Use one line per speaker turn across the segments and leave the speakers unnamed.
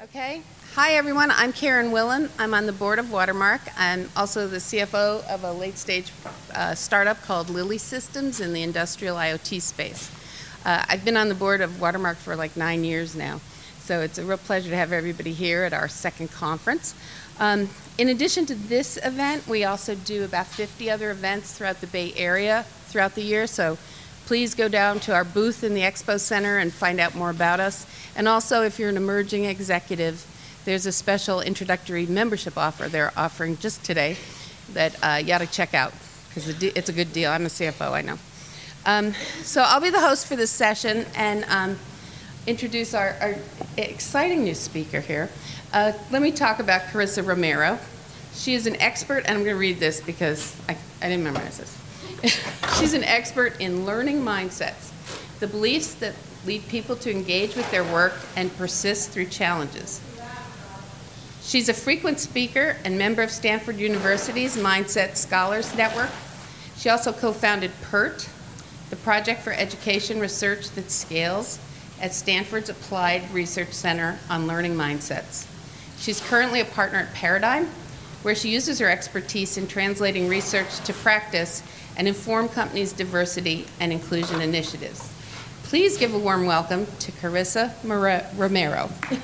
Okay. Hi, everyone. I'm Karen Willen. I'm on the board of Watermark. I'm also the CFO of a late-stage startup called Lily Systems in the industrial IoT space. I've been on the board of Watermark for like 9 years now, so it's a real pleasure to have everybody here at our second conference. In addition to this event, we also do about 50 other events throughout the Bay Area throughout the year, so please go down to our booth in the Expo Center and find out more about us. And also, if you're an emerging executive, there's a special introductory membership offer they're offering just today that you ought to check out, because it's a good deal. I'm a CFO, I know. So I'll be the host for this session and introduce our exciting new speaker here. Let me talk about Carissa Romero. She is an expert, and I'm going to read this because I didn't memorize this. She's an expert in learning mindsets, the beliefs that lead people to engage with their work and persist through challenges. She's a frequent speaker and member of Stanford University's Mindset Scholars Network. She also co-founded PERT, the Project for Education Research that Scales, at Stanford's Applied Research Center on Learning Mindsets. She's currently a partner at Paradigm, where she uses her expertise in translating research to practice and inform companies' diversity and inclusion initiatives. Please give a warm welcome to Carissa Romero.
Thank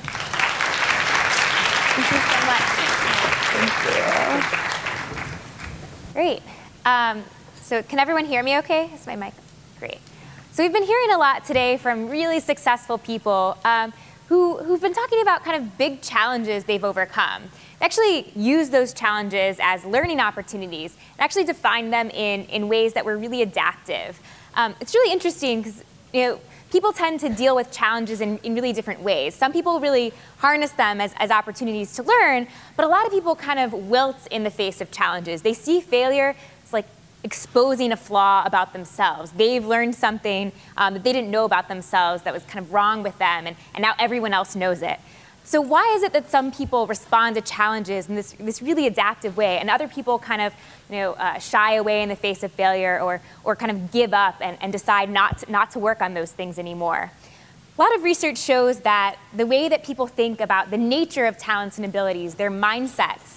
you so much. Thank you. Great. So can everyone hear me okay? Is my mic? Great. So we've been hearing a lot today from really successful people who've been talking about kind of big challenges they've overcome. They actually use those challenges as learning opportunities and actually define them in ways that were really adaptive. It's really interesting because people tend to deal with challenges in really different ways. Some people really harness them as opportunities to learn, but a lot of people kind of wilt in the face of challenges. They see failure as like exposing a flaw about themselves. They've learned something that they didn't know about themselves that was kind of wrong with them, and now everyone else knows it. So why is it that some people respond to challenges in this really adaptive way, and other people kind of shy away in the face of failure or kind of give up and decide not to work on those things anymore? A lot of research shows that the way that people think about the nature of talents and abilities, their mindsets,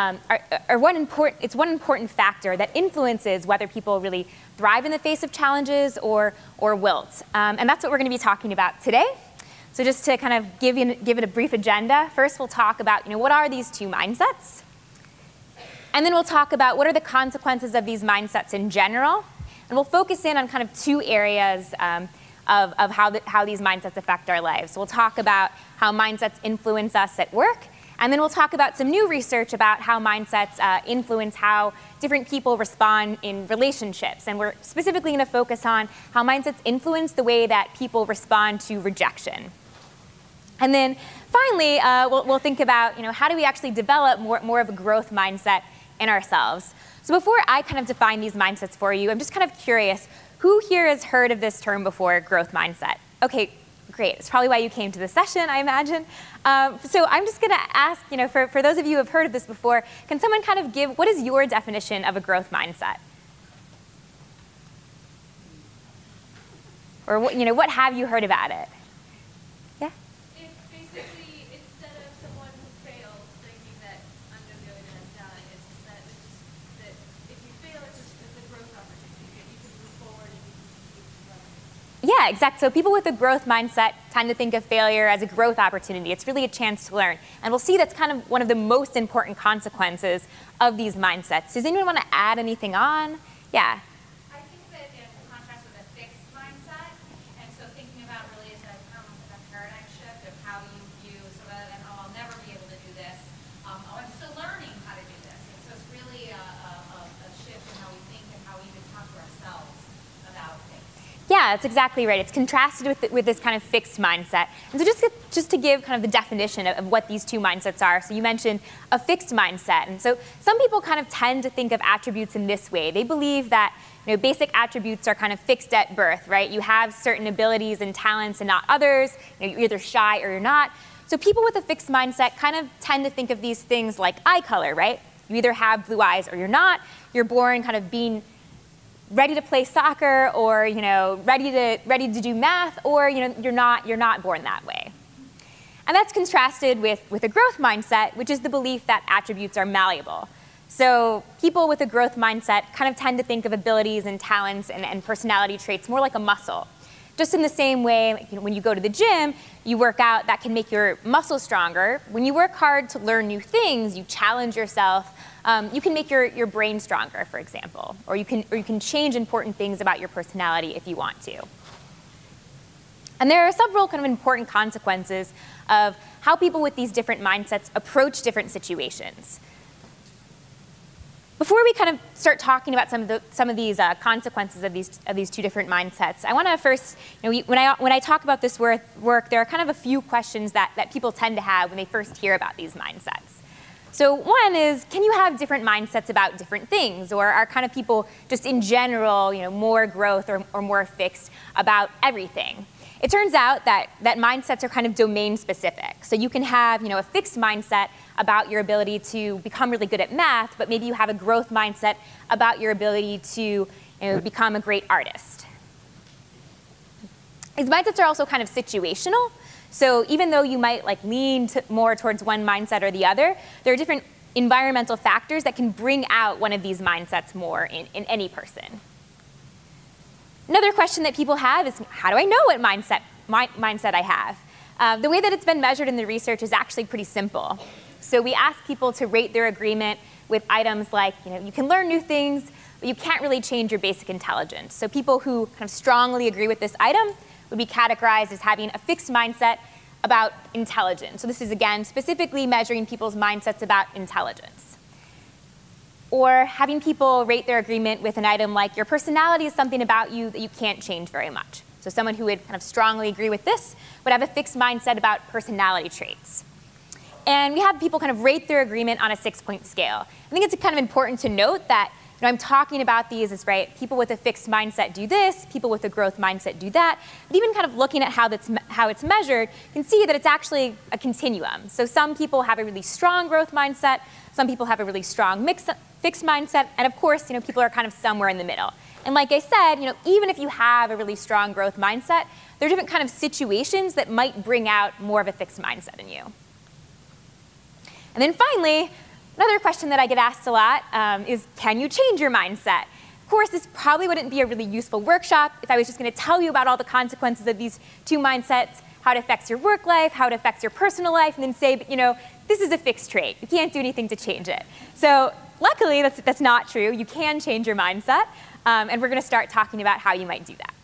it's one important factor that influences whether people really thrive in the face of challenges or wilt. And that's what we're going to be talking about today. So just to kind of give it a brief agenda, first we'll talk about what are these two mindsets? And then we'll talk about what are the consequences of these mindsets in general. And we'll focus in on kind of two areas of how these mindsets affect our lives. So we'll talk about how mindsets influence us at work. And then we'll talk about some new research about how mindsets influence how different people respond in relationships. And we're specifically going to focus on how mindsets influence the way that people respond to rejection. And then finally, we'll think about how do we actually develop more of a growth mindset in ourselves. So before I kind of define these mindsets for you, I'm just kind of curious, who here has heard of this term before, growth mindset? Okay, great. It's probably why you came to the session, I imagine. So I'm just going to ask, for those of you who have heard of this before, can someone kind of give, what is your definition of a growth mindset? Or what have you heard about it? Yeah?
It's basically, instead of someone who fails thinking that I'm going to go in and die, it's that if you fail, it's a growth opportunity. You can move forward and you can keep running.
Yeah, exactly. So people with a growth mindset tend to think of failure as a growth opportunity. It's really a chance to learn. And we'll see that's kind of one of the most important consequences of these mindsets. Does anyone want to add anything on? Yeah.
I think that in contrast with a fixed mindset, and so thinking about really as almost like a paradigm shift of how you view, so rather than, I'll never be able to do this, I'm still learning how to do this. And so it's really a shift in how we think and how we even talk to ourselves about things.
Yeah, that's exactly right. It's contrasted with this kind of fixed mindset. And so just to give kind of the definition of what these two mindsets are, so you mentioned a fixed mindset. And so some people kind of tend to think of attributes in this way. They believe that basic attributes are kind of fixed at birth, right? You have certain abilities and talents and not others. You're either shy or you're not. So people with a fixed mindset kind of tend to think of these things like eye color, right? You either have blue eyes or you're not. You're born kind of being ready to play soccer, or ready to do math, or you're not born that way. And that's contrasted with a growth mindset, which is the belief that attributes are malleable. So people with a growth mindset kind of tend to think of abilities and talents and personality traits more like a muscle. Just in the same way, like, when you go to the gym, you work out, that can make your muscles stronger. When you work hard to learn new things, you challenge yourself, you can make your brain stronger, for example. Or you can change important things about your personality if you want to. And there are several kind of important consequences of how people with these different mindsets approach different situations. Before we kind of start talking about some of these consequences of these two different mindsets, I want to first, when I talk about this work, there are kind of a few questions that people tend to have when they first hear about these mindsets. So one is, can you have different mindsets about different things, or are kind of people just in general, more growth or more fixed about everything? It turns out that mindsets are kind of domain specific. So you can have a fixed mindset about your ability to become really good at math, but maybe you have a growth mindset about your ability to become a great artist. These mindsets are also kind of situational. So even though you might lean more towards one mindset or the other, there are different environmental factors that can bring out one of these mindsets more in any person. Another question that people have is, how do I know what mindset I have? The way that it's been measured in the research is actually pretty simple. So we ask people to rate their agreement with items like, you can learn new things, but you can't really change your basic intelligence. So people who kind of strongly agree with this item would be categorized as having a fixed mindset about intelligence. So this is, again, specifically measuring people's mindsets about intelligence. Or having people rate their agreement with an item like, your personality is something about you that you can't change very much. So someone who would kind of strongly agree with this would have a fixed mindset about personality traits. And we have people kind of rate their agreement on a 6-point scale. I think it's kind of important to note that I'm talking about these as, people with a fixed mindset do this, people with a growth mindset do that. But even kind of looking at how it's measured, you can see that it's actually a continuum. So some people have a really strong growth mindset, some people have a really strong fixed mindset, and of course, people are kind of somewhere in the middle. And like I said, even if you have a really strong growth mindset, there are different kind of situations that might bring out more of a fixed mindset in you. And then finally, another question that I get asked a lot is, can you change your mindset? Of course, this probably wouldn't be a really useful workshop if I was just going to tell you about all the consequences of these two mindsets, how it affects your work life, how it affects your personal life, and then say, this is a fixed trait. You can't do anything to change it. So luckily, that's not true. You can change your mindset, and we're going to start talking about how you might do that.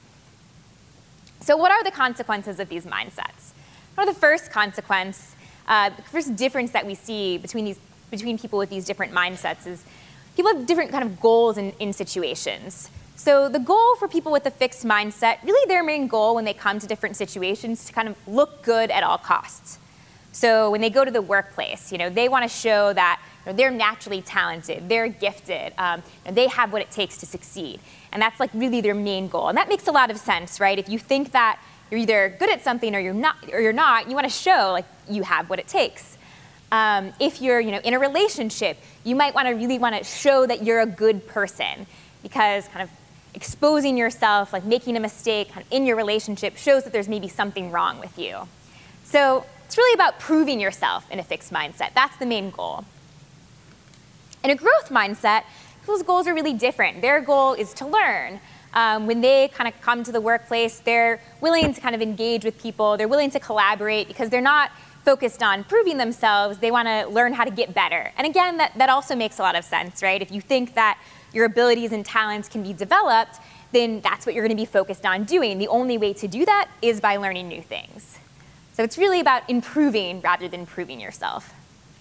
So what are the consequences of these mindsets? The first consequence, the first difference that we see between people with these different mindsets is people have different kind of goals in situations. So the goal for people with a fixed mindset, really their main goal when they come to different situations is to kind of look good at all costs. So when they go to the workplace, they want to show that they're naturally talented, they're gifted, they have what it takes to succeed. And that's really their main goal. And that makes a lot of sense, right? If you think that you're either good at something or you're not, you want to show you have what it takes. If you're in a relationship, you might really want to show that you're a good person, because kind of exposing yourself, making a mistake in your relationship shows that there's maybe something wrong with you. So it's really about proving yourself in a fixed mindset. That's the main goal. In a growth mindset, people's goals are really different. Their goal is to learn. When they kind of come to the workplace, they're willing to kind of engage with people. They're willing to collaborate because they're not focused on proving themselves. They want to learn how to get better. And again, that also makes a lot of sense, right? If you think that your abilities and talents can be developed, then that's what you're going to be focused on doing. The only way to do that is by learning new things. So it's really about improving rather than proving yourself.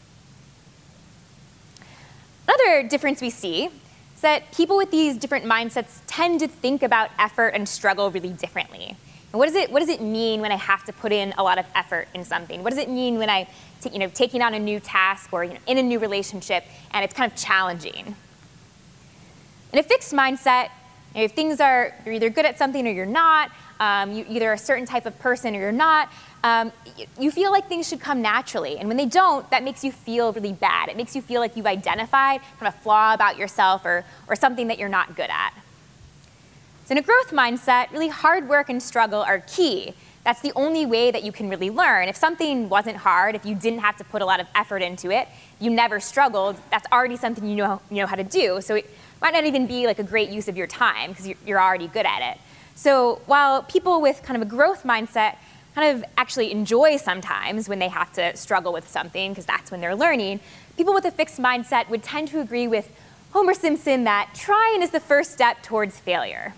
Another difference we see is that people with these different mindsets tend to think about effort and struggle really differently. And what does it mean when I have to put in a lot of effort in something? What does it mean when I, taking on a new task or in a new relationship and it's kind of challenging? In a fixed mindset, if you're either good at something or you're not, you're either a certain type of person or you're not, you feel like things should come naturally. And when they don't, that makes you feel really bad. It makes you feel like you've identified kind of a flaw about yourself or something that you're not good at. So in a growth mindset, really hard work and struggle are key. That's the only way that you can really learn. If something wasn't hard, if you didn't have to put a lot of effort into it, you never struggled, that's already something you know how to do. So it might not even be like a great use of your time because you're already good at it. So while people with kind of a growth mindset kind of actually enjoy sometimes when they have to struggle with something because that's when they're learning, people with a fixed mindset would tend to agree with Homer Simpson that trying is the first step towards failure.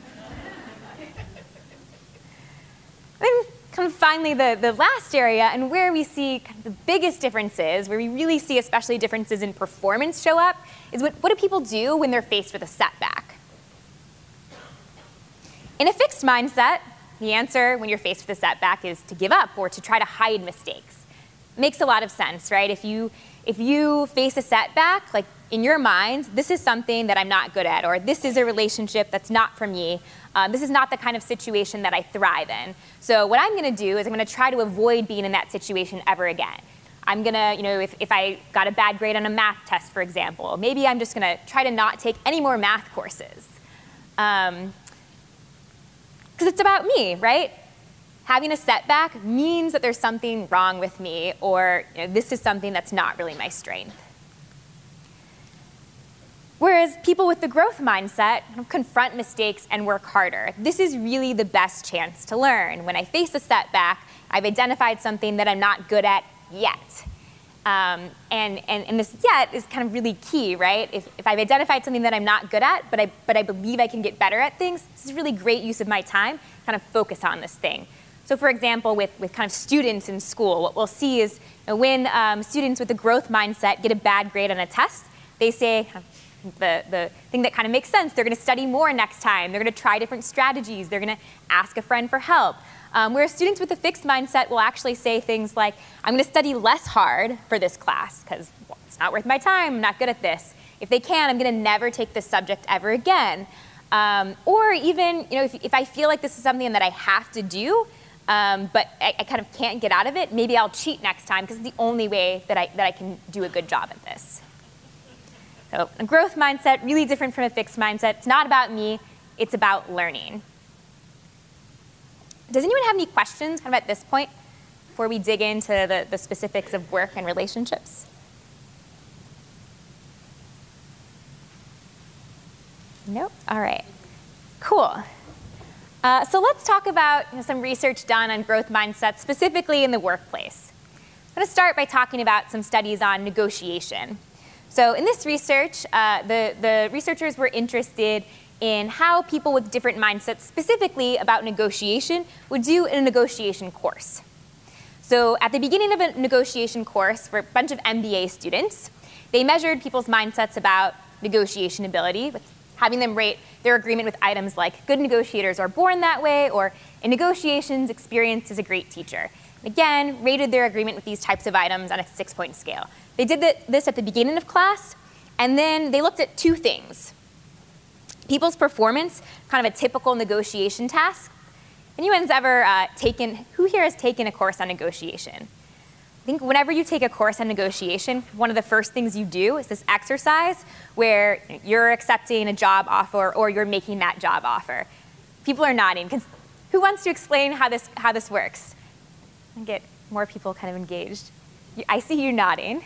And kind of finally, the last area, and where we see kind of the biggest differences, where we really see especially differences in performance show up, is what do people do when they're faced with a setback? In a fixed mindset, the answer when you're faced with a setback is to give up or to try to hide mistakes. It makes a lot of sense, right? If you face a setback, like in your mind, this is something that I'm not good at, or this is a relationship that's not for me. This is not the kind of situation that I thrive in. So what I'm going to do is I'm going to try to avoid being in that situation ever again. I'm going to, if I got a bad grade on a math test, for example, maybe I'm just going to try to not take any more math courses. Because it's about me, right? Having a setback means that there's something wrong with me, or this is something that's not really my strength. Whereas people with the growth mindset confront mistakes and work harder. This is really the best chance to learn. When I face a setback, I've identified something that I'm not good at yet. And this yet is kind of really key, right? If I've identified something that I'm not good at, but I believe I can get better at things, this is really great use of my time, kind of focus on this thing. So for example, with kind of students in school, what we'll see is when students with a growth mindset get a bad grade on a test, they say, the thing that kind of makes sense, they're going to study more next time. They're going to try different strategies. They're going to ask a friend for help. Whereas students with a fixed mindset will actually say things like, I'm going to study less hard for this class because it's not worth my time. I'm not good at this. If they can, I'm going to never take this subject ever again. Or even, if I feel like this is something that I have to do, but I kind of can't get out of it, maybe I'll cheat next time because it's the only way that I can do a good job at this. So a growth mindset, really different from a fixed mindset. It's not about me, it's about learning. Does anyone have any questions kind of at this point before we dig into the specifics of work and relationships? Nope, all right, cool. So let's talk about some research done on growth mindsets, specifically in the workplace. I'm going to start by talking about some studies on negotiation. So in this research, the researchers were interested in how people with different mindsets, specifically about negotiation, would do in a negotiation course. So at the beginning of a negotiation course for a bunch of MBA students, they measured people's mindsets about negotiation ability, with having them rate their agreement with items like good negotiators are born that way, or in negotiations, experience is a great teacher. Again, rated their agreement with these types of items on a 6-point scale. They did this at the beginning of class, and then they looked at two things. People's performance, kind of a typical negotiation task. Anyone's ever who here has taken a course on negotiation? I think whenever you take a course on negotiation, one of the first things you do is this exercise where you're accepting a job offer or you're making that job offer. People are nodding. Who wants to explain how this works? And get more people kind of engaged. I see you nodding.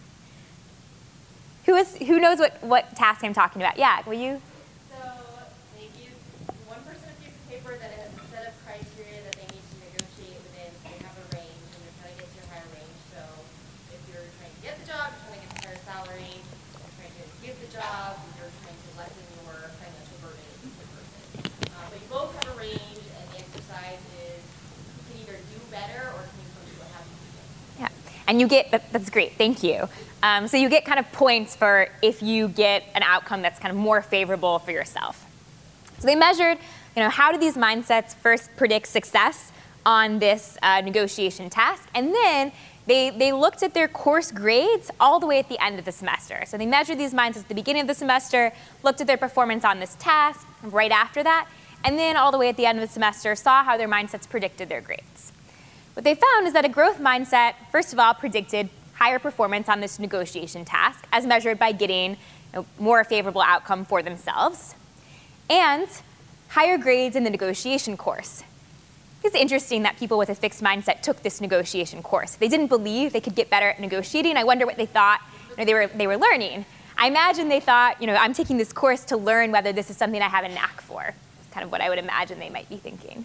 Who knows what task I'm talking about? Yeah, will you?
So they give one person a piece of paper that has a set of criteria that they need to negotiate within. So they have a range, and they're trying to get to a higher range. So if you're trying to get the job, you're trying to get a higher salary. If you're trying to give the job, you're trying to lessen your financial burden as a person. But you both have a range, and the exercise is you can either do better or can you come to a happy medium.
Yeah, and you get, that's great, thank you. So you get kind of points for if you get an outcome that's kind of more favorable for yourself. So they measured, how do these mindsets first predict success on this negotiation task, and then they looked at their course grades all the way at the end of the semester. So they measured these mindsets at the beginning of the semester, looked at their performance on this task right after that, and then all the way at the end of the semester saw how their mindsets predicted their grades. What they found is that a growth mindset, first of all, predicted higher performance on this negotiation task as measured by getting more favorable outcome for themselves, and higher grades in the negotiation course. it's interesting that people with a fixed mindset took this negotiation course. They didn't believe they could get better at negotiating. I wonder what they thought they were learning. I imagine they thought, I'm taking this course to learn whether this is something I have a knack for. That's kind of what I would imagine they might be thinking.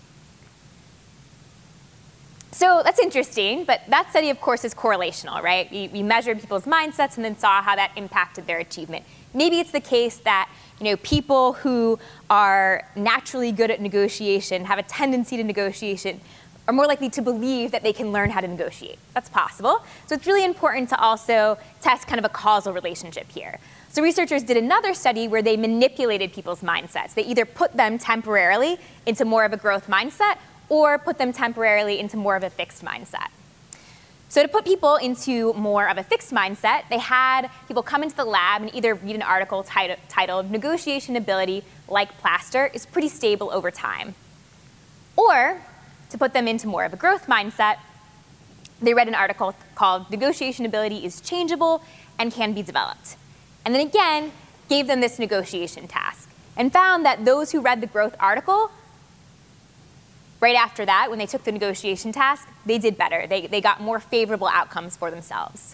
So that's interesting, but that study, of course, is correlational, right? We measured people's mindsets and then saw how that impacted their achievement. Maybe it's the case that people who are naturally good at negotiation, have a tendency to negotiation, are more likely to believe that they can learn how to negotiate. That's possible. So it's really important to also test kind of a causal relationship here. So researchers did another study where they manipulated people's mindsets. They either put them temporarily into more of a growth mindset or put them temporarily into more of a fixed mindset. So to put people into more of a fixed mindset, they had people come into the lab and either read an article titled "Negotiation Ability, Like Plaster, is Pretty Stable Over Time." Or to put them into more of a growth mindset, they read an article called "Negotiation Ability is Changeable and Can Be Developed." And then again, gave them this negotiation task and found that those who read the growth article, right after that, when they took the negotiation task, they did better. They got more favorable outcomes for themselves.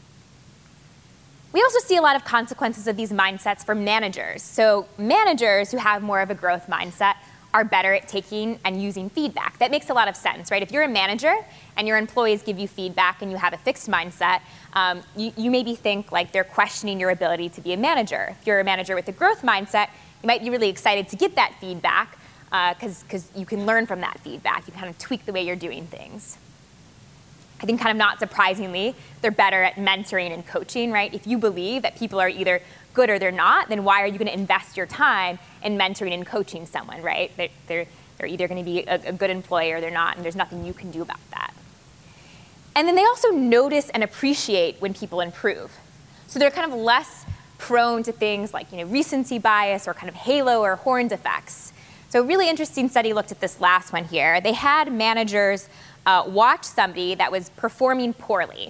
We also see a lot of consequences of these mindsets for managers. So managers who have more of a growth mindset are better at taking and using feedback. That makes a lot of sense, right? If you're a manager and your employees give you feedback and you have a fixed mindset, you maybe think like they're questioning your ability to be a manager. If you're a manager with a growth mindset, you might be really excited to get that feedback because you can learn from that feedback. You can kind of tweak the way you're doing things. I think kind of not surprisingly, they're better at mentoring and coaching, right? If you believe that people are either good or they're not, then why are you going to invest your time in mentoring and coaching someone, right? They're either going to be a good employee or they're not, and there's nothing you can do about that. And then they also notice and appreciate when people improve. So they're kind of less prone to things like recency bias or kind of halo or horned effects. So a really interesting study looked at this last one here. They had managers watch somebody that was performing poorly.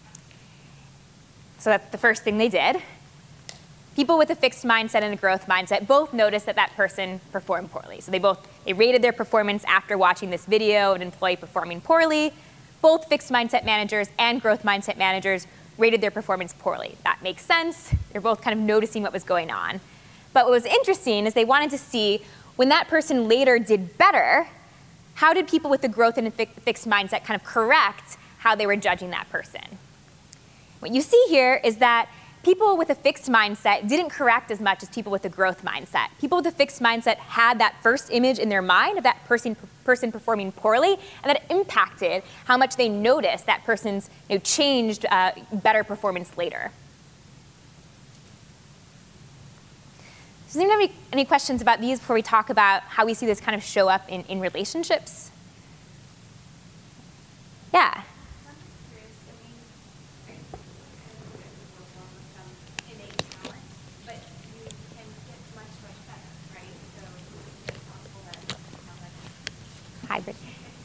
So that's the first thing they did. People with a fixed mindset and a growth mindset both noticed that that person performed poorly. So they rated their performance after watching this video of an employee performing poorly. Both fixed mindset managers and growth mindset managers rated their performance poorly. That makes sense. They're both kind of noticing what was going on. But what was interesting is they wanted to see when that person later did better, how did people with the growth and fixed mindset kind of correct how they were judging that person? What you see here is that people with a fixed mindset didn't correct as much as people with a growth mindset. People with a fixed mindset had that first image in their mind of that person performing poorly, and that impacted how much they noticed that person's changed better performance later. Does anyone have any questions about these before we talk about how we see this kind of show up in relationships? Yeah. Hybrid.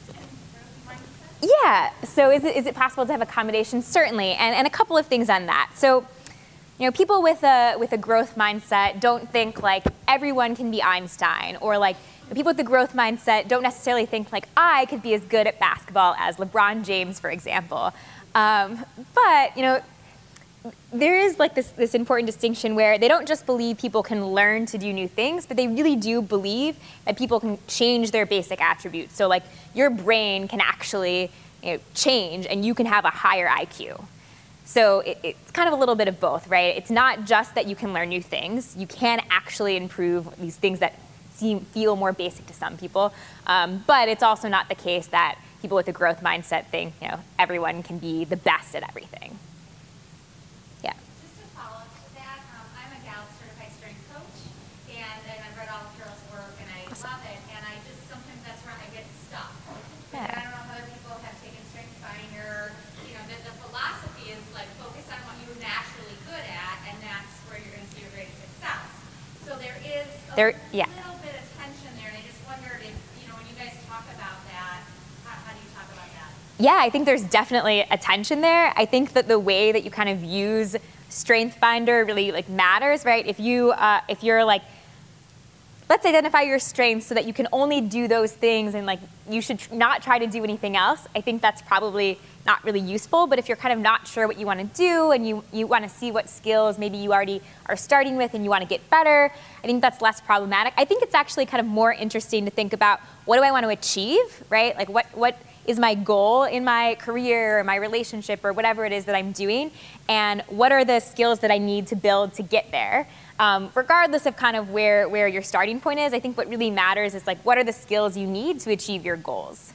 Yeah, so is it possible to have a combination? Certainly, and a couple of things on that. So, people with a growth mindset don't think like everyone can be Einstein, or like people with the growth mindset don't necessarily think like I could be as good at basketball as LeBron James, for example. But there is like this important distinction where they don't just believe people can learn to do new things, but they really do believe that people can change their basic attributes. So like your brain can actually change and you can have a higher IQ. So it's kind of a little bit of both, right? It's not just that you can learn new things. You can actually improve these things that feel more basic to some people. But it's also not the case that people with a growth mindset think everyone can be the best at everything. Yeah.
Just to follow up to that, I'm a Gallup certified strength coach, and I've read all of Carol's work, and I love it. And sometimes that's where I get stuck.
Yeah.
And I don't know if other people have taken StrengthsFinder. The philosophy is like focus on what you're naturally good at, and that's where you're going to see your greatest success. So there is a little bit of tension there, and I just wondered if when you guys talk about that, how do you talk about that?
Yeah, I think there's definitely a tension there. I think that the way that you kind of use StrengthsFinder really matters, right? If you're like let's identify your strengths so that you can only do those things and like you should not try to do anything else. I think that's probably not really useful, but if you're kind of not sure what you want to do and you want to see what skills maybe you already are starting with and you want to get better, I think that's less problematic. I think it's actually kind of more interesting to think about, what do I want to achieve, right? Like what is my goal in my career or my relationship or whatever it is that I'm doing, and what are the skills that I need to build to get there? Regardless of kind of where your starting point is, I think what really matters is like, what are the skills you need to achieve your goals?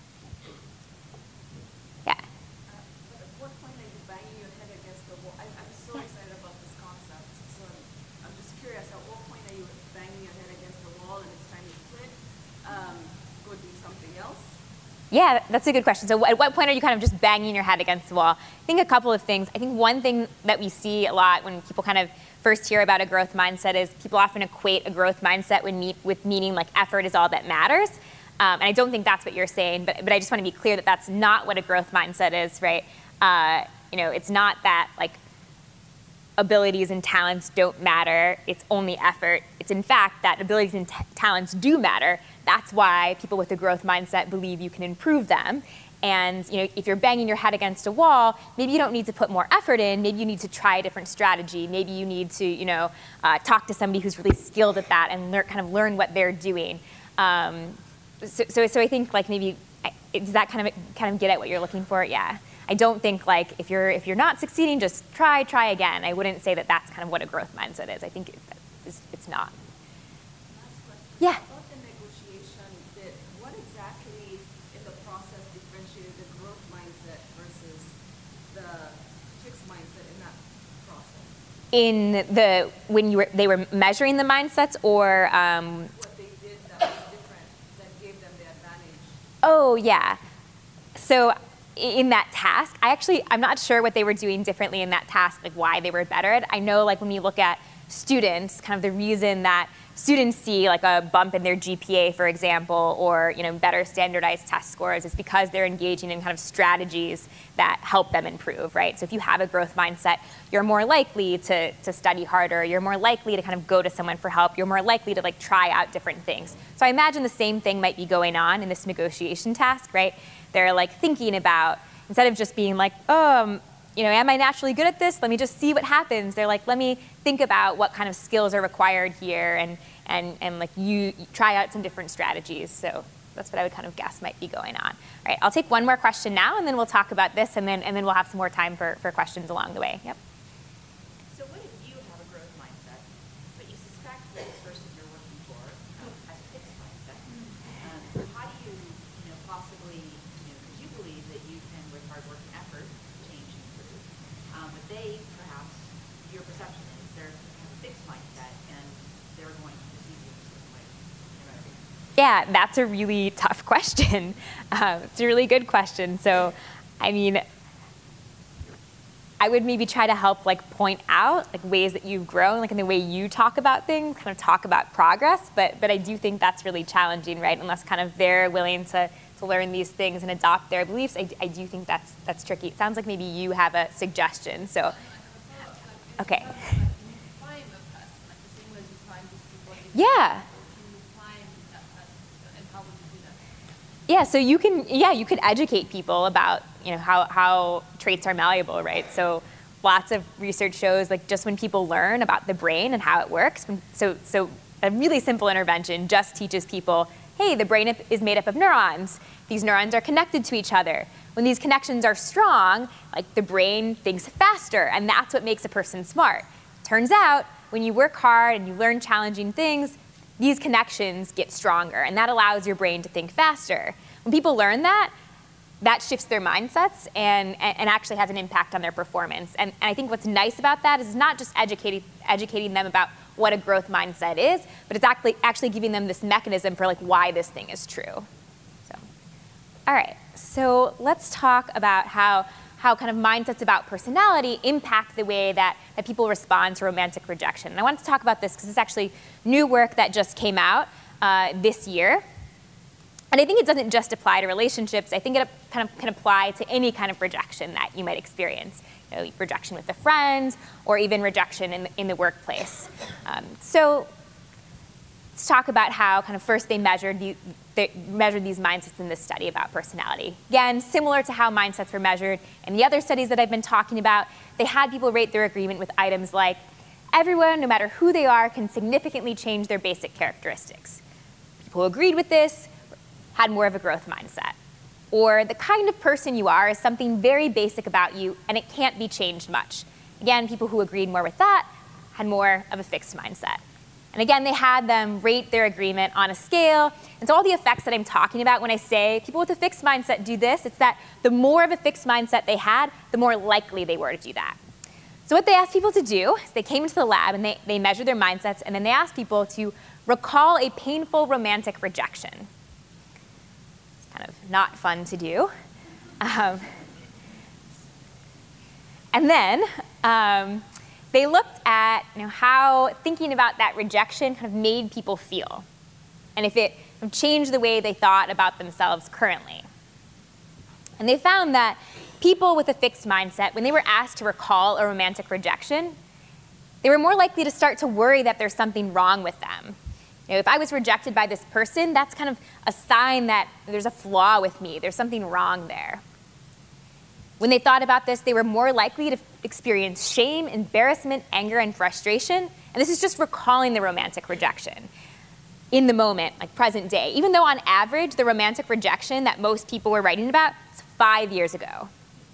Yeah.
At what point are you banging your head against the wall? I'm so excited about this concept. So I'm just curious, at what point are you banging your head against the wall and it's time to quit, go do something else?
Yeah, that's a good question. So at what point are you kind of just banging your head against the wall? I think a couple of things. I think one thing that we see a lot when people kind of first hear about a growth mindset is people often equate a growth mindset with meaning like effort is all that matters. And I don't think that's what you're saying, but I just want to be clear that that's not what a growth mindset is, right? It's not that like abilities and talents don't matter, it's only effort. It's in fact that abilities and talents do matter. That's why people with a growth mindset believe you can improve them. And if you're banging your head against a wall, maybe you don't need to put more effort in. Maybe you need to try a different strategy. Maybe you need to talk to somebody who's really skilled at that and learn what they're doing. So I think like maybe does that kind of get at what you're looking for? Yeah. I don't think like if you're not succeeding, just try again. I wouldn't say that that's kind of what a growth mindset is. I think it's not.
Last question.
Yeah.
About the negotiation bit, what exactly in the process differentiated the growth mindset versus the fixed mindset in that process?
In when they were measuring the mindsets, or
What they did that was different, that gave them the advantage?
oh yeah. So in that task, I'm not sure what they were doing differently in that task, like why they were better at it. I know like when we look at students, kind of the reason that students see like a bump in their GPA, for example, or better standardized test scores is because they're engaging in kind of strategies that help them improve, right? So if you have a growth mindset, you're more likely to study harder, you're more likely to kind of go to someone for help, you're more likely to like try out different things. So I imagine the same thing might be going on in this negotiation task, right? They're like thinking about, instead of just being like, am I naturally good at this? Let me just see what happens. They're like, let me think about what kind of skills are required here, and like you try out some different strategies. So that's what I would kind of guess might be going on. All right, I'll take one more question now, and then we'll talk about this, and then we'll have some more time for questions along the way. Yep.
So what if you have a growth mindset, but you suspect that the person you're working for has a fixed mindset? How do you, possibly, because you believe that you can, with hard work and effort, change and improve, but they, perhaps, your perception is they're have a fixed mindset and they're going to perceive you in a certain way, no matter what.
Yeah, that's a really tough question. It's a really good question. So, I mean, I would maybe try to help like point out like ways that you've grown, like in the way you talk about things, kind of talk about progress. But I do think that's really challenging, right? Unless kind of they're willing to learn these things and adopt their beliefs, I do think that's tricky. It sounds like maybe you have a suggestion. So, okay. Yeah. Yeah, so you could educate people about how traits are malleable, right? So lots of research shows like just when people learn about the brain and how it works, so a really simple intervention just teaches people, hey, the brain is made up of neurons. These neurons are connected to each other. When these connections are strong, like the brain thinks faster, and that's what makes a person smart. Turns out, when you work hard and you learn challenging things, these connections get stronger, and that allows your brain to think faster. When people learn that shifts their mindsets and actually has an impact on their performance. And I think what's nice about that is it's not just educating them about what a growth mindset is, but it's actually giving them this mechanism for like why this thing is true. So, all right, so let's talk about how kind of mindsets about personality impact the way that people respond to romantic rejection. And I wanted to talk about this because it's actually new work that just came out this year. And I think it doesn't just apply to relationships. I think it kind of can apply to any kind of rejection that you might experience. Rejection with a friend, or even rejection in the workplace. So let's talk about how kind of first they measured these mindsets in this study about personality. Again, similar to how mindsets were measured in the other studies that I've been talking about, they had people rate their agreement with items like, everyone, no matter who they are, can significantly change their basic characteristics. People who agreed with this had more of a growth mindset. Or the kind of person you are is something very basic about you, and it can't be changed much. Again, people who agreed more with that had more of a fixed mindset. And again, they had them rate their agreement on a scale. And so all the effects that I'm talking about when I say people with a fixed mindset do this, it's that the more of a fixed mindset they had, the more likely they were to do that. So what they asked people to do is they came into the lab and they measured their mindsets, and then they asked people to recall a painful romantic rejection. It's kind of not fun to do. And then they looked at how thinking about that rejection kind of made people feel, and if it changed the way they thought about themselves currently. And they found that people with a fixed mindset, when they were asked to recall a romantic rejection, they were more likely to start to worry that there's something wrong with them. If I was rejected by this person, that's kind of a sign that there's a flaw with me. There's something wrong there. When they thought about this, they were more likely to experience shame, embarrassment, anger, and frustration. And this is just recalling the romantic rejection in the moment, like present day, even though on average, the romantic rejection that most people were writing about was 5 years ago.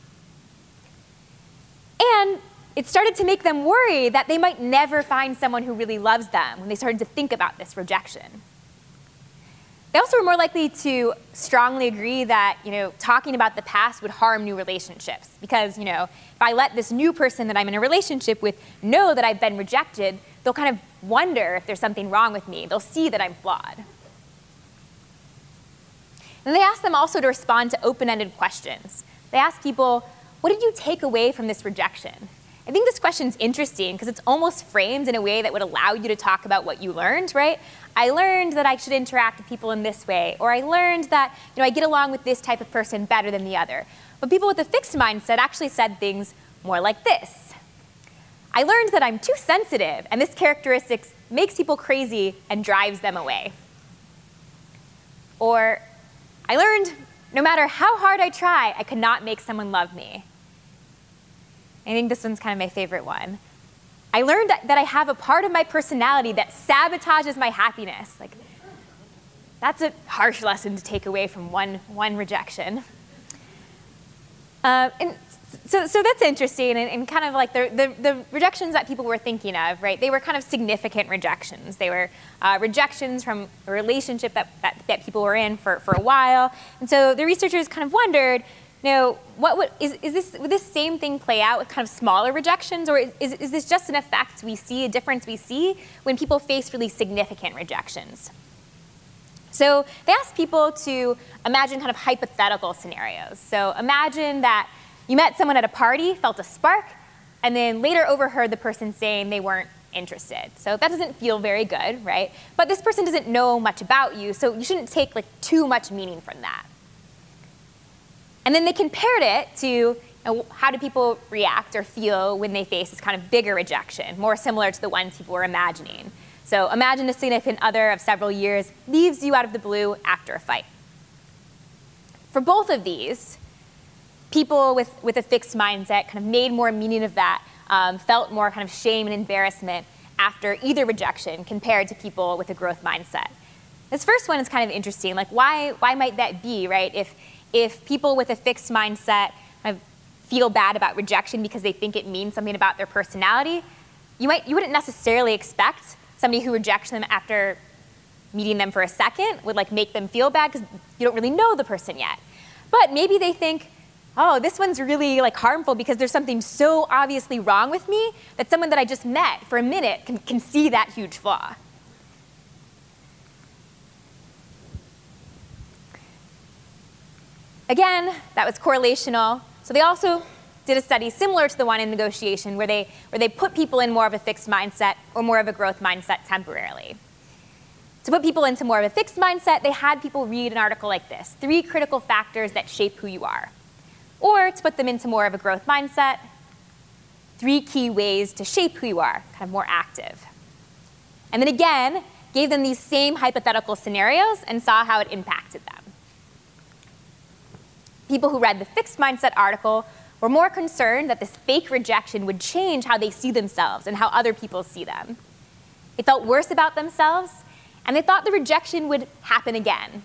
And it started to make them worry that they might never find someone who really loves them when they started to think about this rejection. They also were more likely to strongly agree that talking about the past would harm new relationships. Because if I let this new person that I'm in a relationship with know that I've been rejected, they'll kind of wonder if there's something wrong with me. They'll see that I'm flawed. And they asked them also to respond to open-ended questions. They asked people, what did you take away from this rejection? I think this question's interesting because it's almost framed in a way that would allow you to talk about what you learned, right? I learned that I should interact with people in this way, or I learned that I get along with this type of person better than the other. But people with a fixed mindset actually said things more like this. I learned that I'm too sensitive, and this characteristic makes people crazy and drives them away. Or, I learned no matter how hard I try, I could not make someone love me. I think this one's kind of my favorite one. I learned that I have a part of my personality that sabotages my happiness. Like, that's a harsh lesson to take away from one rejection. And so that's interesting, and kind of like the rejections that people were thinking of, right? They were kind of significant rejections. They were rejections from a relationship that people were in for a while. And so the researchers kind of wondered, would this same thing play out with kind of smaller rejections, or is this just an effect we see, a difference we see when people face really significant rejections? So they asked people to imagine kind of hypothetical scenarios. So imagine that you met someone at a party, felt a spark, and then later overheard the person saying they weren't interested. So that doesn't feel very good, right? But this person doesn't know much about you, so you shouldn't take too much meaning from that. And then they compared it to how do people react or feel when they face this kind of bigger rejection, more similar to the ones people were imagining. So imagine a significant other of several years leaves you out of the blue after a fight. For both of these, people with a fixed mindset kind of made more meaning of that, felt more kind of shame and embarrassment after either rejection compared to people with a growth mindset. This first one is kind of interesting. Like, why might that be, right? If people with a fixed mindset kind of feel bad about rejection because they think it means something about their personality, you wouldn't necessarily expect somebody who rejects them after meeting them for a second would make them feel bad because you don't really know the person yet. But maybe they think, oh, this one's really harmful because there's something so obviously wrong with me that someone that I just met for a minute can see that huge flaw. Again, that was correlational. So they also did a study similar to the one in negotiation where they put people in more of a fixed mindset or more of a growth mindset temporarily. To put people into more of a fixed mindset, they had people read an article like this, 3 critical factors that shape who you are. Or to put them into more of a growth mindset, 3 key ways to shape who you are, kind of more active. And then again, gave them these same hypothetical scenarios and saw how it impacted them. People who read the fixed mindset article were more concerned that this fake rejection would change how they see themselves and how other people see them. They felt worse about themselves, and they thought the rejection would happen again.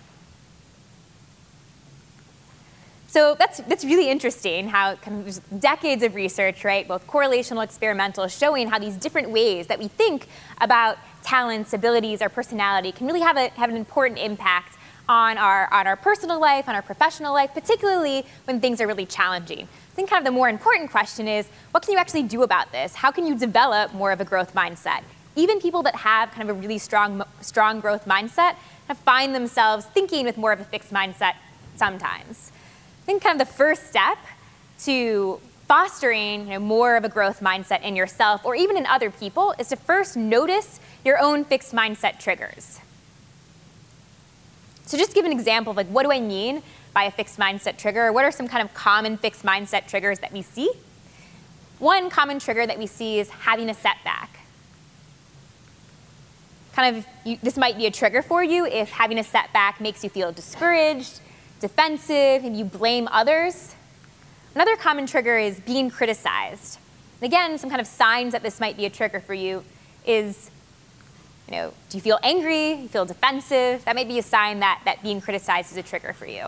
So that's really interesting how kind of there's decades of research, right, both correlational, experimental, showing how these different ways that we think about talents, abilities, our personality can really have an important impact on our personal life, on our professional life, particularly when things are really challenging. I think kind of the more important question is, what can you actually do about this? How can you develop more of a growth mindset? Even people that have kind of a really strong growth mindset find themselves thinking with more of a fixed mindset sometimes. I think kind of the first step to fostering more of a growth mindset in yourself or even in other people is to first notice your own fixed mindset triggers. So just give an example of like, what do I mean by a fixed mindset trigger? What are some kind of common fixed mindset triggers that we see? One common trigger that we see is having a setback. This might be a trigger for you if having a setback makes you feel discouraged, defensive, and you blame others. Another common trigger is being criticized. And again, some kind of signs that this might be a trigger for you is, do you feel angry? You feel defensive? That might be a sign that being criticized is a trigger for you.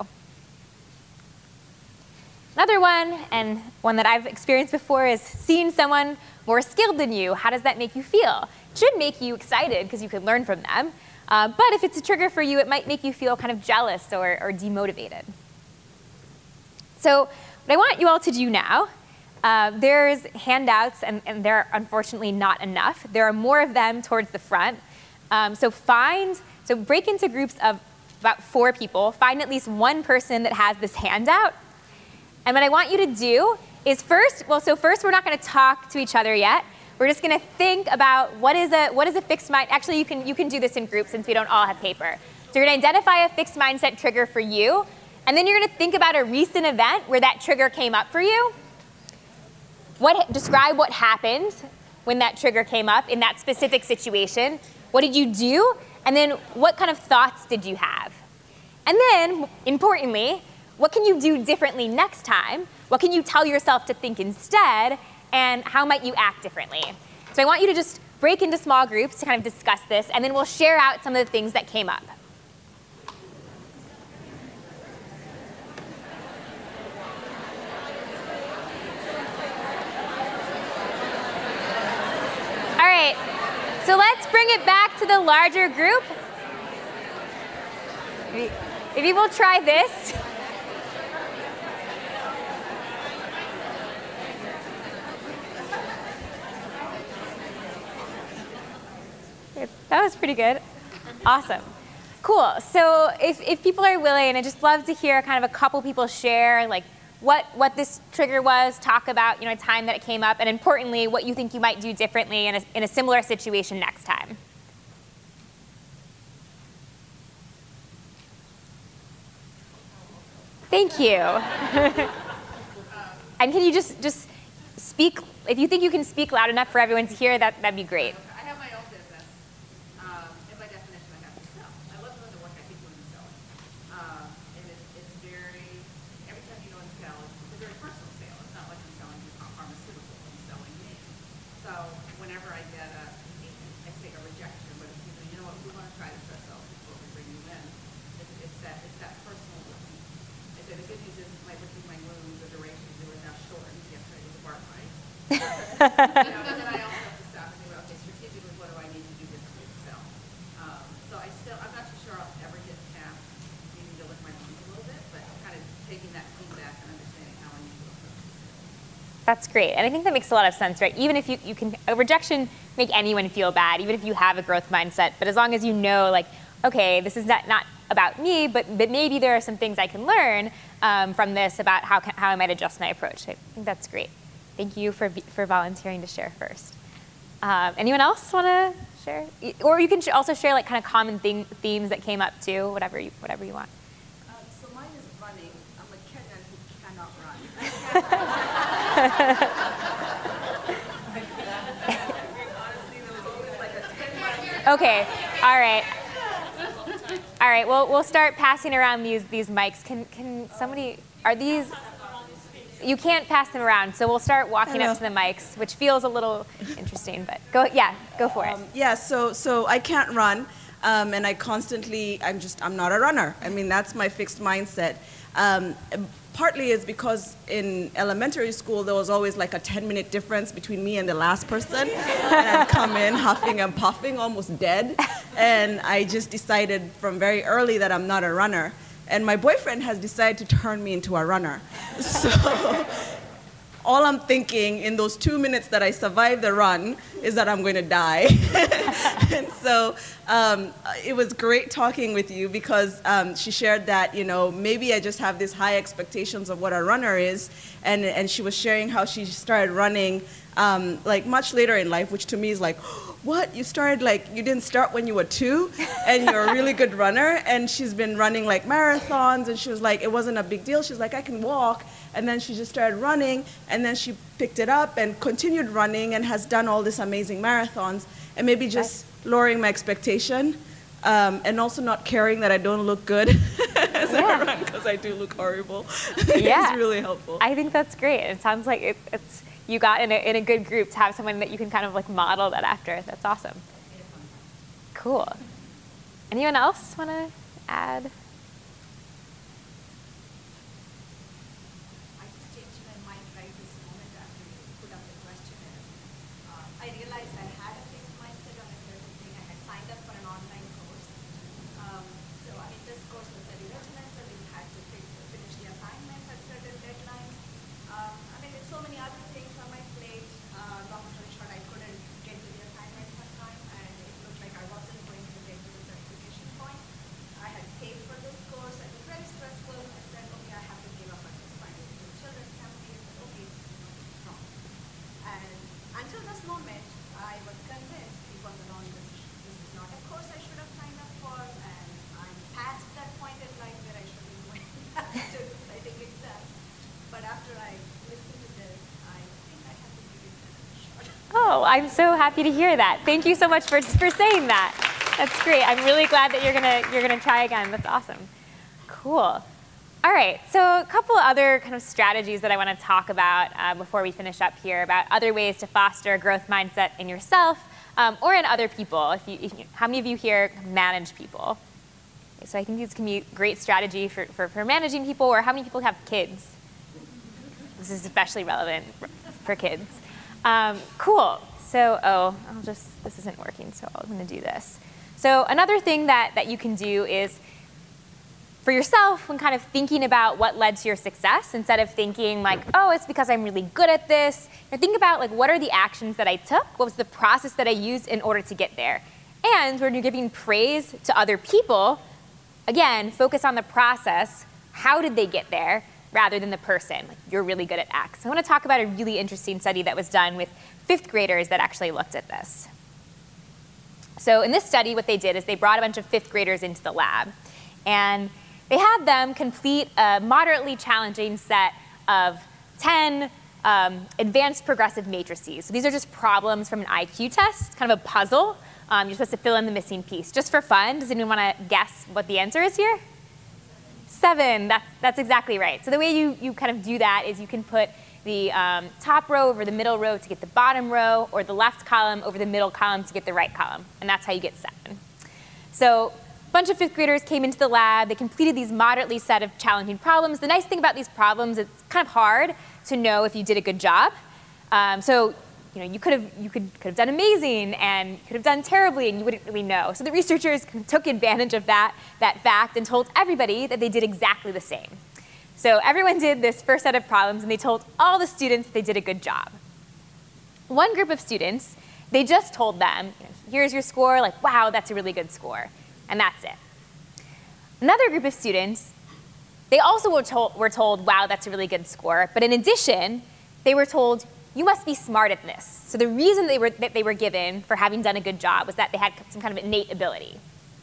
Another one, and one that I've experienced before, is seeing someone more skilled than you. How does that make you feel? It should make you excited because you can learn from them. But if it's a trigger for you, it might make you feel kind of jealous or demotivated. So what I want you all to do now, there's handouts, and they're unfortunately not enough. There are more of them towards the front. So break into groups of about 4 people. Find at least one person that has this handout. And what I want you to do is first we're not going to talk to each other yet. We're just going to think about what is a fixed mind. Actually, you can do this in groups since we don't all have paper. So you're going to identify a fixed mindset trigger for you, and then you're going to think about a recent event where that trigger came up for you. Describe what happened when that trigger came up in that specific situation. What did you do? And then what kind of thoughts did you have? And then, importantly, what can you do differently next time? What can you tell yourself to think instead? And how might you act differently? So I want you to just break into small groups to kind of discuss this, and then we'll share out some of the things that came up. All right, so let's bring it back to the larger group. If you will try this. That was pretty good. Awesome. Cool. So if people are willing, I'd just love to hear kind of a couple people share like what this trigger was, talk about a time that it came up, and importantly, what you think you might do differently in a similar situation next time. Thank you. And can you just speak, if you think you can speak loud enough for everyone to hear, that'd be great.
And then I also have to stop and think about, okay, strategically, what do I need to do differently to sell? So I'm not too sure I'll ever get past needing to lift my lungs a little bit, but kind of taking that feedback and understanding how I need to approach this.
That's great. And I think that makes a lot of sense, right? Even if you can, a rejection make anyone feel bad, even if you have a growth mindset, but as long as you know, like, okay, this is not about me, but maybe there are some things I can learn from this about how I might adjust my approach. I think that's great. Thank you for volunteering to share first. Anyone else want to share? Or you can also share like kind of common themes that came up too, whatever you want.
So mine is running. I'm a Kenyan who cannot run. Honestly, there was always like a 10-mile.
Okay, All right. All right, well, we'll start passing around these mics. Can somebody, are these, you can't pass them around, so we'll start walking up to the mics, which feels a little interesting, but go for it.
Yeah, so I can't run, and I'm not a runner. I mean, that's my fixed mindset. Partly is because in elementary school, there was always like a 10-minute difference between me and the last person. And I'd come in huffing and puffing, almost dead. And I just decided from very early that I'm not a runner. And my boyfriend has decided to turn me into a runner. So all I'm thinking in those 2 minutes that I survive the run is that I'm going to die. And so it was great talking with you because she shared that, maybe I just have these high expectations of what a runner is. And she was sharing how she started running like much later in life, which to me is like, what? You didn't start when you were 2 and you're a really good runner? And she's been running like marathons, and she was like, it wasn't a big deal. She's like, I can walk. And then she just started running, and then she picked it up and continued running and has done all these amazing marathons. And maybe just lowering my expectation and also not caring that I don't look good as I run, because I do look horrible.
Yeah.
It's really helpful.
I think that's great. It sounds like it's you got in a good group to have someone that you can kind of like model that after. That's awesome. Cool. Anyone else want to add?
I just changed my mind right this moment after you put up the questionnaire. I realized I had a fixed mindset on a certain thing. I had signed up for an online course. So I mean, this course was very regimental. You had to finish the assignments at certain deadlines. I mean, with so many other things on my plate, long story short, I couldn't get to the assignments on time, and it looked like I wasn't going to get to the certification point. I had paid for this course. It was very stressful. I said, okay, I have to give up on this finding the children's company. I said, okay, no. And until this moment, I was convinced it was the wrong decision. This is not a course I should have signed up for, and I'm past that point in life where I should be going back to writing exams. But after I listened to this, I think I have to give it a shot.
Oh, I'm so happy to hear that. Thank you so much for saying that. That's great. I'm really glad that you're gonna try again. That's awesome. Cool. All right. So a couple other kind of strategies that I want to talk about before we finish up here about other ways to foster a growth mindset in yourself or in other people. How many of you here manage people? So I think these can be a great strategy for managing people. Or how many people have kids? This is especially relevant for kids. Cool. So, this isn't working, so I'm going to do this. So another thing that you can do is, for yourself, when kind of thinking about what led to your success, instead of thinking like, oh, it's because I'm really good at this, think about like, what are the actions that I took? What was the process that I used in order to get there? And when you're giving praise to other people, again, focus on the process. How did they get there? Rather than the person. Like, you're really good at X. I want to talk about a really interesting study that was done with 5th graders that actually looked at this. So in this study, what they did is they brought a bunch of 5th graders into the lab, and they had them complete a moderately challenging set of 10 advanced progressive matrices. So these are just problems from an IQ test. It's kind of a puzzle. You're supposed to fill in the missing piece. Just for fun, does anyone want to guess what the answer is here? 7, that's exactly right. So the way you kind of do that is you can put the top row over the middle row to get the bottom row, or the left column over the middle column to get the right column. And that's how you get 7. So a bunch of 5th graders came into the lab. They completed these moderately set of challenging problems. The nice thing about these problems, it's kind of hard to know if you did a good job. You could have done amazing, and you could have done terribly, and you wouldn't really know. So the researchers took advantage of that fact and told everybody that they did exactly the same. So everyone did this first set of problems, and they told all the students they did a good job. One group of students, they just told them, here's your score, like, wow, that's a really good score, and that's it. Another group of students, they also were told, wow, that's a really good score, but in addition, they were told, you must be smart at this. So the reason that they were given for having done a good job was that they had some kind of innate ability.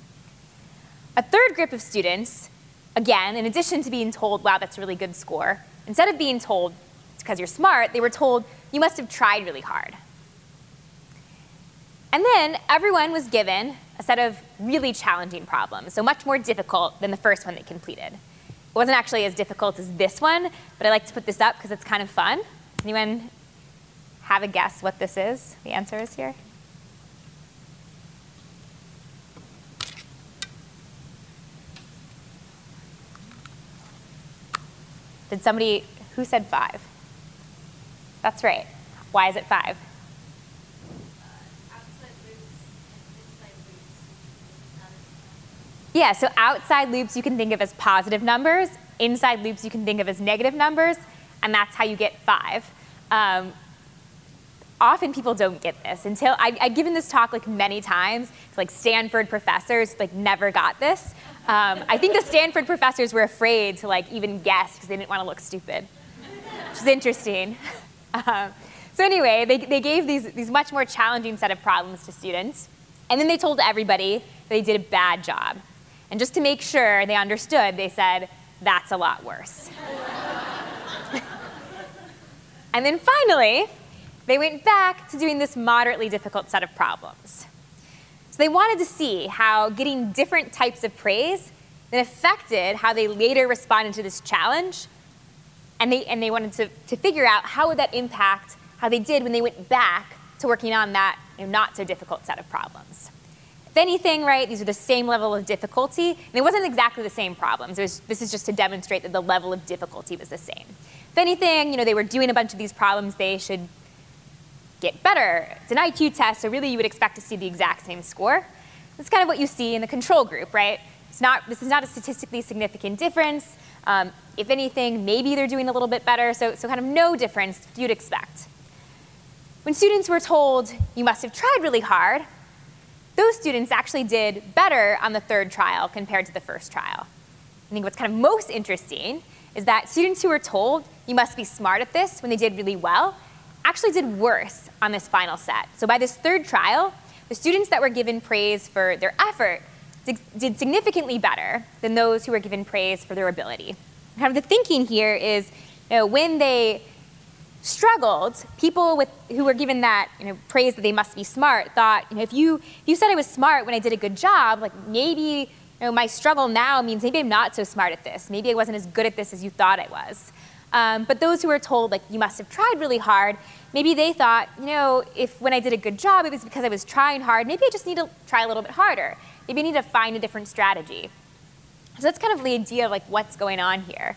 A third group of students, again, in addition to being told, wow, that's a really good score, instead of being told it's because you're smart, they were told you must have tried really hard. And then everyone was given a set of really challenging problems, so much more difficult than the first one they completed. It wasn't actually as difficult as this one, but I like to put this up because it's kind of fun. Anyone have a guess what this is? The answer is here. Did somebody, who said 5? That's right. Why is it 5?
Outside loops and inside loops.
Yeah, so outside loops you can think of as positive numbers. Inside loops you can think of as negative numbers. And that's how you get 5. Often people don't get this. Until I've given this talk like many times to like Stanford professors, like never got this. I think the Stanford professors were afraid to like even guess because they didn't want to look stupid, which is interesting. So anyway, they gave these much more challenging set of problems to students, and then they told everybody that they did a bad job. And just to make sure they understood, they said, that's a lot worse. And then finally, they went back to doing this moderately difficult set of problems. So they wanted to see how getting different types of praise then affected how they later responded to this challenge. And they wanted to figure out how would that impact how they did when they went back to working on that not so difficult set of problems. If anything, right, these are the same level of difficulty. And it wasn't exactly the same problems. This is just to demonstrate that the level of difficulty was the same. If anything, they were doing a bunch of these problems, they should get better. It's an IQ test, so really you would expect to see the exact same score. That's kind of what you see in the control group, right? This is not a statistically significant difference. If anything, maybe they're doing a little bit better, so kind of no difference you'd expect. When students were told, you must have tried really hard, those students actually did better on the third trial compared to the first trial. I think what's kind of most interesting is that students who were told, you must be smart at this when they did really well, actually did worse on this final set. So by this third trial, the students that were given praise for their effort did significantly better than those who were given praise for their ability. Kind of the thinking here is, when they struggled, people who were given that praise that they must be smart thought, if you said I was smart when I did a good job, like maybe my struggle now means maybe I'm not so smart at this. Maybe I wasn't as good at this as you thought I was. But those who were told, like, you must have tried really hard, maybe they thought, if when I did a good job, it was because I was trying hard, maybe I just need to try a little bit harder. Maybe I need to find a different strategy. So that's kind of the idea of like what's going on here.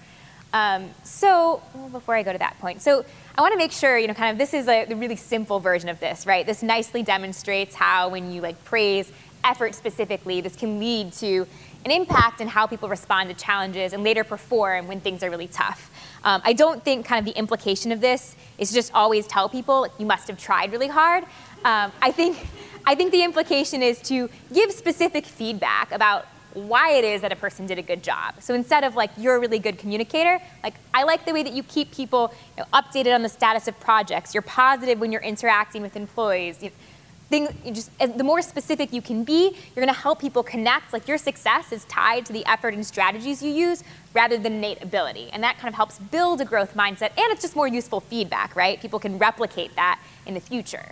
Before I go to that point, so I want to make sure, kind of this is the really simple version of this, right? This nicely demonstrates how when you like praise effort specifically, this can lead to an impact in how people respond to challenges and later perform when things are really tough. I don't think kind of the implication of this is to just always tell people like, you must have tried really hard. I think the implication is to give specific feedback about why it is that a person did a good job. So instead of like, you're a really good communicator, like I like the way that you keep people updated on the status of projects. You're positive when you're interacting with employees. The more specific you can be, you're going to help people connect. Like your success is tied to the effort and strategies you use rather than innate ability. And that kind of helps build a growth mindset. And it's just more useful feedback, right? People can replicate that in the future.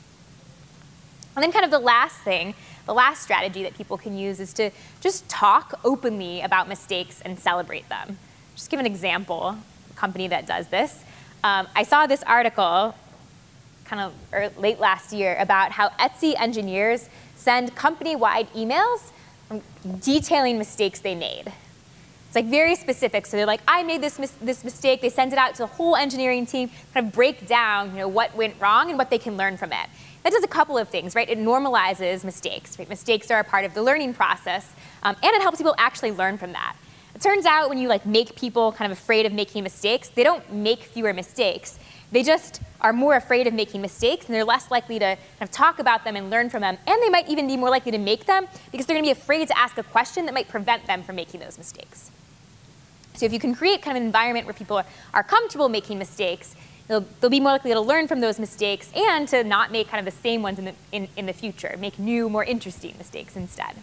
And then kind of the last strategy that people can use is to just talk openly about mistakes and celebrate them. Just give an example, a company that does this. I saw this article kind of late last year about how Etsy engineers send company-wide emails detailing mistakes they made. It's like very specific. So they're like, I made this mistake. They send it out to the whole engineering team, kind of break down what went wrong and what they can learn from it. That does a couple of things, right? It normalizes mistakes, right? Mistakes are a part of the learning process, and it helps people actually learn from that. It turns out when you like make people kind of afraid of making mistakes, they don't make fewer mistakes. They just are more afraid of making mistakes, and they're less likely to kind of talk about them and learn from them, and they might even be more likely to make them because they're going to be afraid to ask a question that might prevent them from making those mistakes. So if you can create kind of an environment where people are comfortable making mistakes, they'll be more likely to learn from those mistakes and to not make kind of the same ones in the future, make new, more interesting mistakes instead.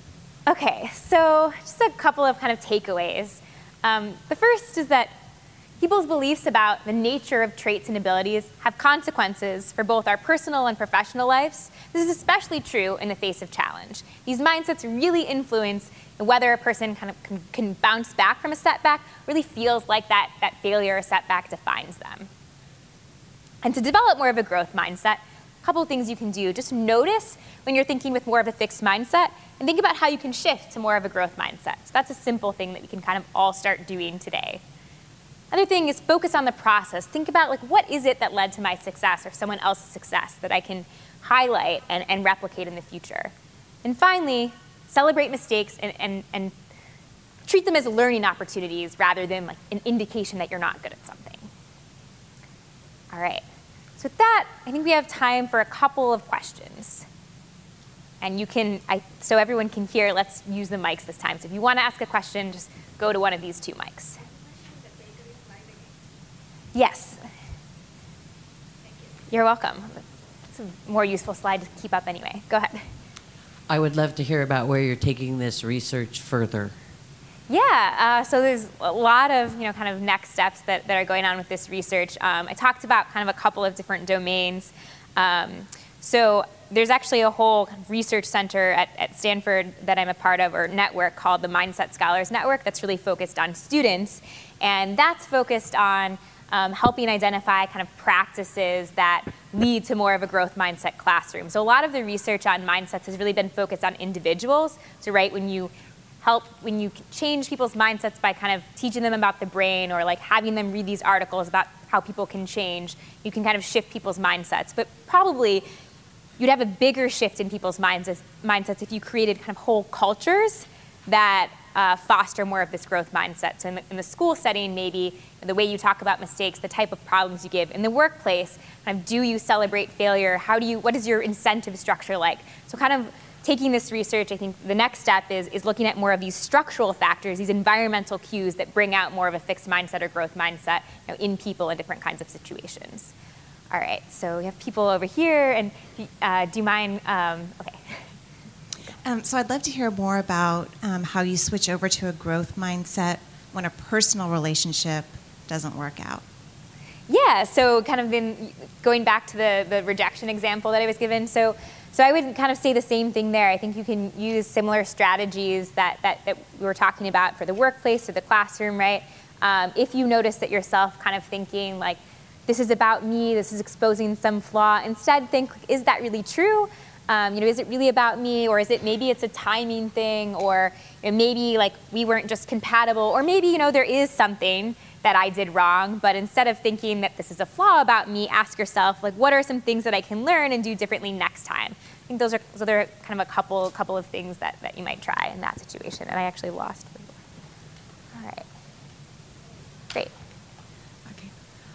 Okay, so just a couple of kind of takeaways. The first is that People's beliefs about the nature of traits and abilities have consequences for both our personal and professional lives. This is especially true in the face of challenge. These mindsets really influence whether a person kind of can bounce back from a setback, really feels like that failure or setback defines them. And to develop more of a growth mindset, a couple of things you can do. Just notice when you're thinking with more of a fixed mindset, and think about how you can shift to more of a growth mindset. So that's a simple thing that we can kind of all start doing today. Another thing is focus on the process. Think about, like, what is it that led to my success or someone else's success that I can highlight and replicate in the future. And finally, celebrate mistakes and treat them as learning opportunities rather than like an indication that you're not good at something. All right. So with that, I think we have time for a couple of questions. And you can, so everyone can hear, let's use the mics this time. So if you want to ask a question, just go to one of these two mics. Yes. You're welcome. It's a more useful slide to keep up anyway. Go ahead.
I would love to hear about where you're taking this research further.
Yeah, so there's a lot of kind of next steps that are going on with this research. I talked about kind of a couple of different domains. So there's actually a whole research center at Stanford that I'm a part of, or network, called the Mindset Scholars Network that's really focused on students. And that's focused on helping identify kind of practices that lead to more of a growth mindset classroom. So a lot of the research on mindsets has really been focused on individuals. So when you change people's mindsets by kind of teaching them about the brain or like having them read these articles about how people can change, you can kind of shift people's mindsets. But probably you'd have a bigger shift in people's mindsets if you created kind of whole cultures that foster more of this growth mindset. So in the school setting, maybe the way you talk about mistakes, the type of problems you give. In the workplace, kind of, do you celebrate failure? What is your incentive structure like? So kind of taking this research, I think the next step is looking at more of these structural factors, these environmental cues that bring out more of a fixed mindset or growth mindset in people in different kinds of situations. All right, so we have people over here, and do you mind, okay.
So I'd love to hear more about how you switch over to a growth mindset when a personal relationship doesn't work out.
Yeah, so kind of going back to the rejection example that I was given. So I would kind of say the same thing there. I think you can use similar strategies that we were talking about for the workplace or the classroom, right? If you notice that yourself kind of thinking like, this is about me, this is exposing some flaw, instead think, is that really true? Is it really about me, or maybe it's a timing thing, or maybe like we weren't just compatible, or maybe there is something that I did wrong, but instead of thinking that this is a flaw about me, ask yourself like, what are some things that I can learn and do differently next time? I think those are kind of a couple of things that you might try in that situation. And I actually lost. All right, great.
Okay.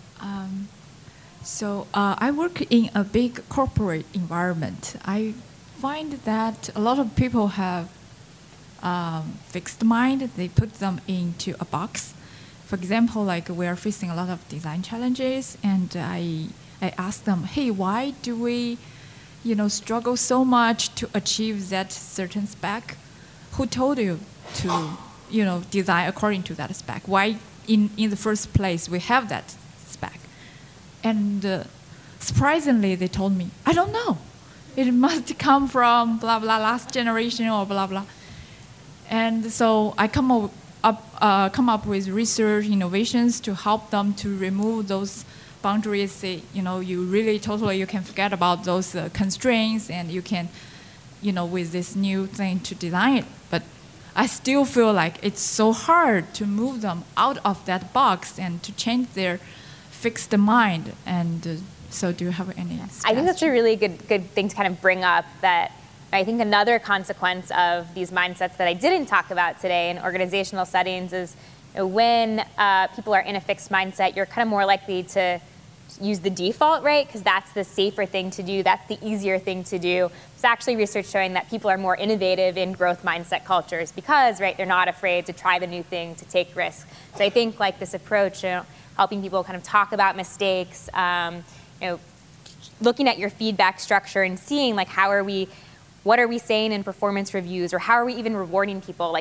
So I work in a big corporate environment. I find that a lot of people have fixed mind. They put them into a box. For example, like we are facing a lot of design challenges, and I ask them, hey, why do we, struggle so much to achieve that certain spec? Who told you to, design according to that spec? Why in the first place we have that spec? And surprisingly, they told me, I don't know. It must come from blah, blah, last generation or blah, blah. And so I come up with research innovations to help them to remove those boundaries. You can forget about those constraints, and you can, with this new thing to design it. But I still feel like it's so hard to move them out of that box and to change their fixed mind. And so do you have any suggestions?
I think that's a really good thing to kind of bring up, that I think another consequence of these mindsets that I didn't talk about today in organizational settings is when people are in a fixed mindset, you're kind of more likely to use the default, right? Because that's the safer thing to do. That's the easier thing to do. There's actually research showing that people are more innovative in growth mindset cultures because, right, they're not afraid to try the new thing, to take risks. So I think like this approach, helping people kind of talk about mistakes, looking at your feedback structure and seeing like what are we saying in performance reviews, or how are we even rewarding people? Like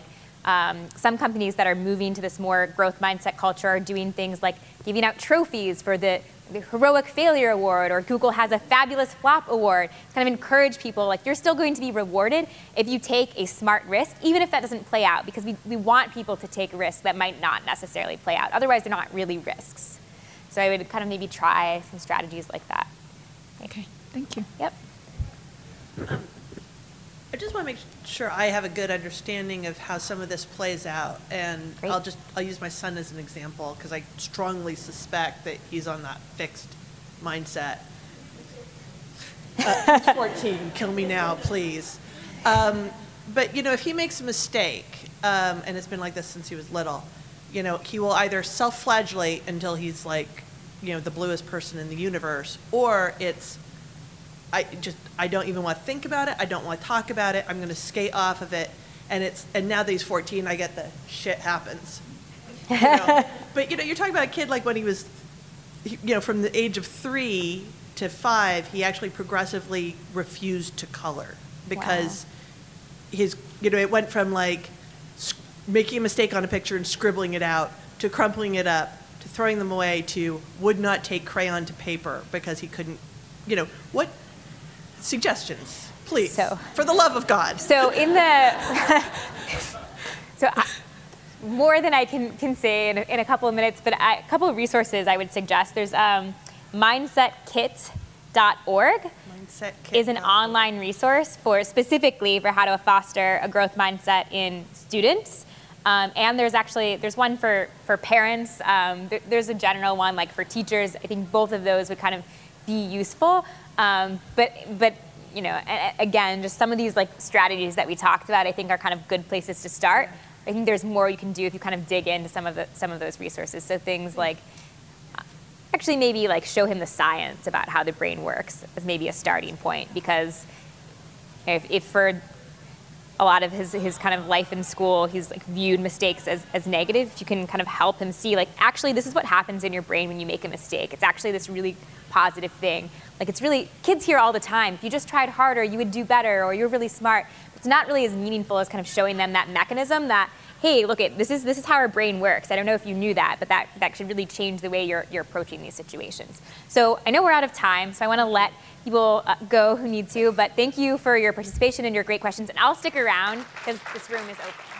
Some companies that are moving to this more growth mindset culture are doing things like giving out trophies for the Heroic Failure Award, or Google has a Fabulous Flop Award. To kind of encourage people, like, you're still going to be rewarded if you take a smart risk, even if that doesn't play out, because we want people to take risks that might not necessarily play out. Otherwise, they're not really risks. So I would kind of maybe try some strategies like that.
Okay, thank you.
Yep.
I just want to make sure I have a good understanding of how some of this plays out, and
Great.
I'll use my son as an example because I strongly suspect that he's on that fixed mindset. He's 14, kill me now, please. But if he makes a mistake, and it's been like this since he was little, he will either self-flagellate until he's like, the bluest person in the universe, or it's, I don't even want to think about it. I don't want to talk about it. I'm going to skate off of it. And now that he's 14, I get the shit happens. But you're talking about a kid like when he was, from the age of 3 to 5, he actually progressively refused to color because it went from like making a mistake on a picture and scribbling it out to crumpling it up to throwing them away to would not take crayon to paper because he couldn't, what suggestions, please, for the love of God.
So more than I can say in a couple of minutes, but a couple of resources I would suggest. There's mindsetkit.org.
Mindsetkit
is an online resource specifically for how to foster a growth mindset in students. And there's one for parents. There's a general one like for teachers. I think both of those would kind of be useful. But again, just some of these like strategies that we talked about, I think are kind of good places to start. I think there's more you can do if you kind of dig into some of those resources. So things like, actually maybe like show him the science about how the brain works as maybe a starting point, because if for a lot of his kind of life in school, he's like viewed mistakes as negative, you can kind of help him see like, actually this is what happens in your brain when you make a mistake. It's actually this really positive thing. Like it's really, kids hear all the time, if you just tried harder, you would do better, or you're really smart. It's not really as meaningful as kind of showing them that mechanism that, hey, look, this is how our brain works. I don't know if you knew that, but that should really change the way you're approaching these situations. So I know we're out of time, so I want to let people go who need to, but thank you for your participation and your great questions, and I'll stick around because this room is open.